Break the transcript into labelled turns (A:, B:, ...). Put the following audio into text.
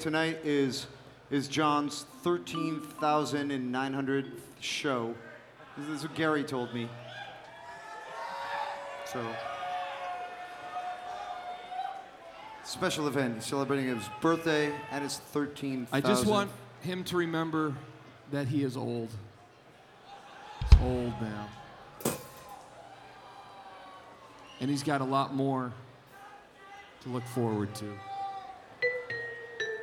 A: tonight is John's 13,900th show. This is what Gary told me. So, special event. He's celebrating his birthday and his 13,000th.
B: I just want him to remember that he is old. He's old now. And he's got a lot more to look forward to.